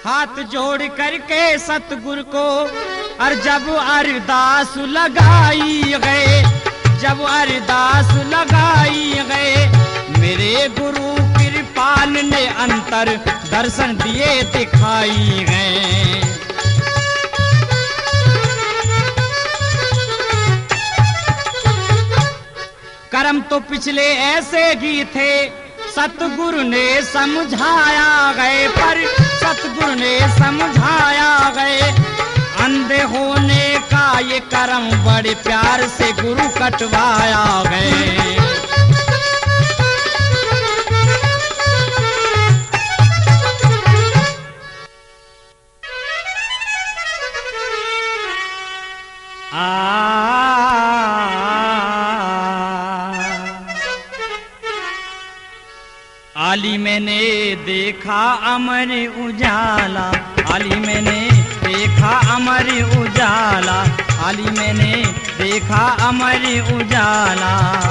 हाथ जोड़ करके सतगुरु को और जब अरदास लगाई गए, जब अरदास लगाई गए, मेरे गुरु कृपाल ने अंतर दर्शन दिए दिखाई गए। कर्म तो पिछले ऐसे ही थे, सतगुरु ने समझाया गए, पर सतगुरु ने समझाया गए। अंधे होने का ये कर्म बड़े प्यार से गुरु कटवाया गए। आली मैंने देखा अमर उजाला, आली मैंने देखा अमर उजाला, आली मैंने देखा अमर उजाला।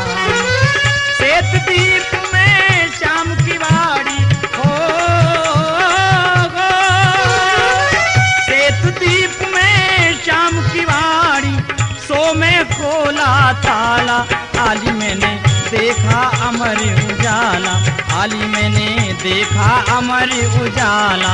सेतदीप में शाम की वाड़ी हो, सेतदीप में शाम की वाड़ी, सो में खोला ताला, आली मैंने देखा अमर उजाला, आली मैंने देखा अमर उजाला।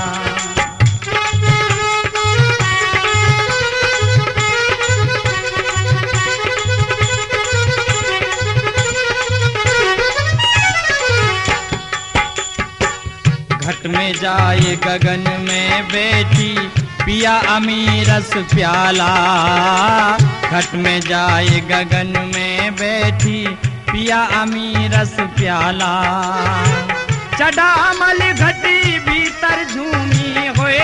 घट में जाए गगन में बैठी पिया अमीरस प्याला, घट में जाए गगन में बैठी पिया अमीरस प्याला। चढ़ा अमल घटी भीतर झूमी होए,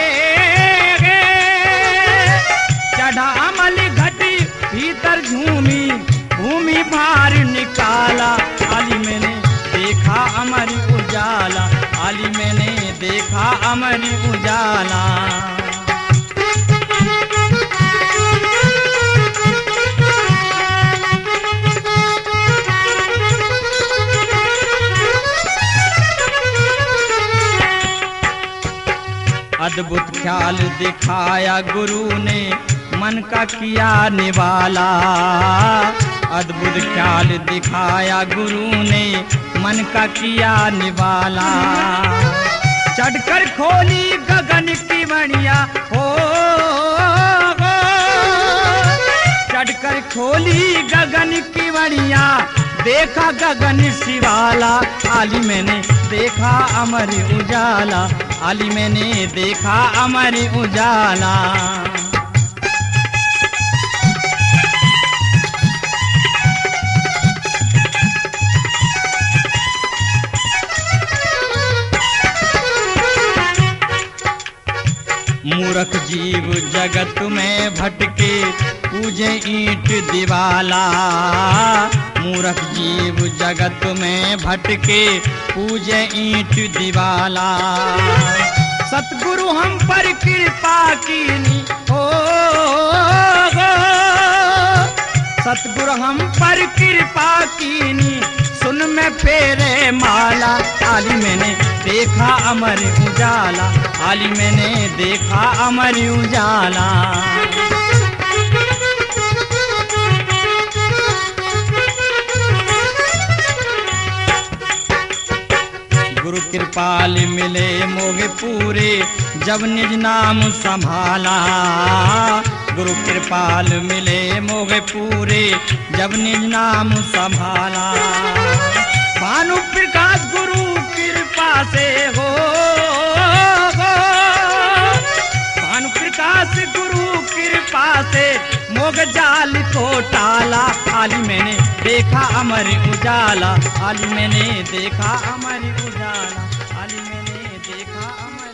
चढ़ा अमल घटी भीतर झूमी, भूमि भार निकाला, आली मैंने देखा अमर उजाला, आली मैंने देखा अमर उजाला। अद्भुत ख्याल दिखाया गुरु ने, मन का किया निवाला, अद्भुत ख्याल दिखाया गुरु ने, मन का किया निवाला। चढ़कर खोली गगन की मणिया हो, चढ़कर खोली गगन की मणिया, देखा गगन शिवाला, आली मैंने देखा अमर उजाला, आली मैंने देखा अमर उजाला। मूर्ख जीव जगत में भटके, पूजे ईंट दीवाला, मूर्ख जीव जगत में भटके, पूजे ईंट दीवाला। सतगुरु हम पर कृपा कीनी हो, सतगुरु हम पर कृपा कीनी, सुन में फेरे माला, आली मैंने देखा अमर उजाला, आली मैंने देखा अमर उजाला। गुरु कृपाल मिले मोगे पूरे, जब निज नाम संभाला, गुरु कृपाल मिले मोगे पूरे, जब निज नाम संभाला। भानु प्रकाश गुरु कृपा से हो, भानु प्रकाश गुरु कृपा से मोग जाल को टाला, आली मैंने देखा अमर उजाला, आली मैंने देखा अमर उजाला, आली मैंने देखा अमर